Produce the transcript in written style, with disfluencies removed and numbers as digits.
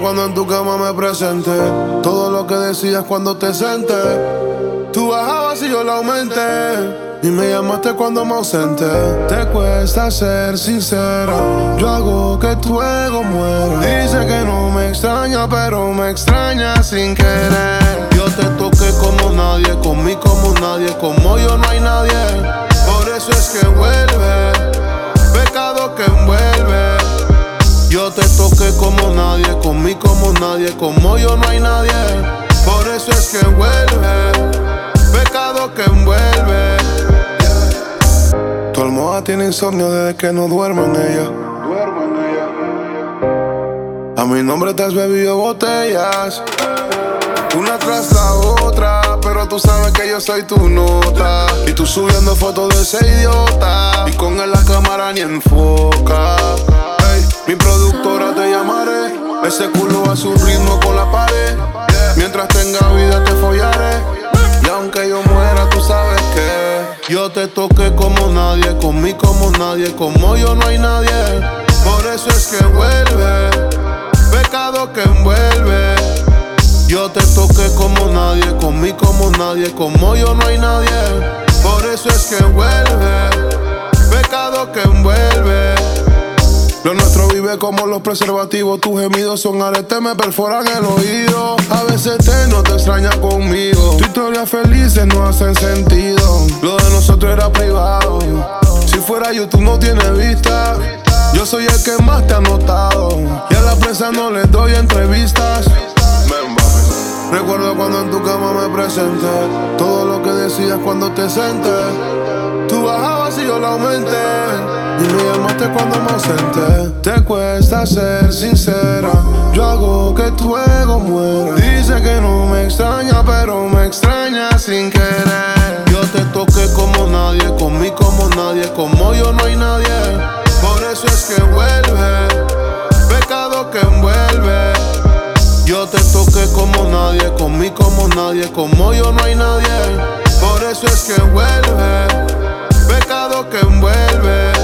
cuando en tu cama me presenté, todo lo que decías cuando te senté. Tú bajabas y yo la aumenté, y me llamaste cuando me ausenté. Te cuesta ser sincera, yo hago que tu ego muera. Dice que no me extraña, pero me extraña sin querer. Yo te toqué como nadie, comí como nadie, como yo no hay nadie. Por eso es que vuelve, pecado que envuelve. Yo te toqué como nadie, comí como nadie, como yo no hay nadie. Por eso es que vuelve, pecado que envuelve. Tu almohada tiene insomnio desde que no duermo en ella. A mi nombre te has bebido botellas, una tras la otra, pero tú sabes que yo soy tu nota. Y tú subiendo fotos de ese idiota, y con él la cámara ni enfoca. Hey, mi productora te llamaré, ese culo a su ritmo con la pared. Mientras tenga vida te follaré, y aunque yo muera tú sabes que yo te toqué como nadie, comí como nadie, como yo no hay nadie. Por eso es que vuelve, pecado que envuelve. Yo te toqué como nadie, comí como nadie, como yo no hay nadie. Por eso es que vuelve, pecado que envuelve. Lo nuestro vive como los preservativos, tus gemidos son aretes, me perforan el oído. A veces te no te extraña conmigo, tu historia felices no hacen sentido. Lo de nosotros era privado, si fuera YouTube no tiene vista. Yo soy el que más te ha notado, y a la prensa no les doy entrevistas. Recuerdo cuando en tu cama me presenté, todo lo que decías cuando te senté. Tú bajabas y yo la aumenté, y me llamaste cuando me ausenté. Te cuesta ser sincera, yo hago que tu ego muera. Dice que no me extraña, pero me extraña sin querer. Yo te toqué como nadie, comí como nadie, como yo no hay nadie. Por eso es que vuelve, pecado que envuelve. Yo te toqué como nadie, comí como nadie, como yo no hay nadie. Por eso es que vuelve, pecado que envuelve.